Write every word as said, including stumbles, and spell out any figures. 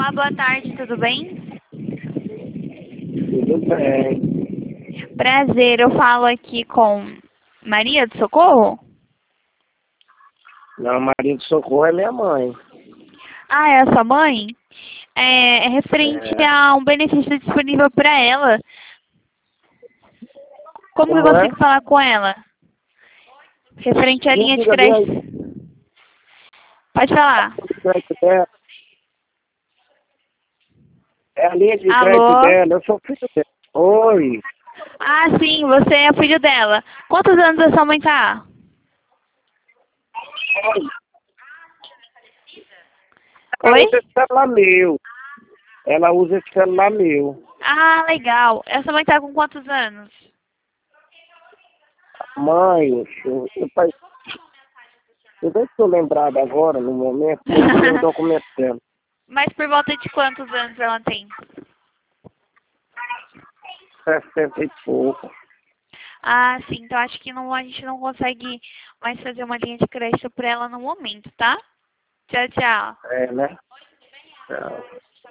Olá, boa tarde, tudo bem? Tudo bem. Prazer, eu falo aqui com Maria do Socorro? Não, Maria do Socorro é minha mãe. Ah, é a sua mãe? É, é referente É. a um benefício disponível para ela. Como que eu Como é? consigo falar com ela? Referente à linha de Diga, diga aí. crédito. Pode falar. De crédito dela. É a linha de crédito Alô? dela, eu sou filho dela. Oi. Ah, sim, você é filho dela. Quantos anos a sua mãe tá? Oi. Ela Oi? usa esse celular meu. Ela usa esse celular meu. Ah, legal. Essa mãe tá com quantos anos? Mãe, eu, eu, eu, eu nem estou lembrado agora, no momento, tem que ver o documento dela. Mas por volta de quantos anos ela tem? sessenta e pouco. Ah, sim. Então acho que não, a gente não consegue mais fazer uma linha de crédito para ela no momento, tá? Tchau, tchau. É, né? Tchau.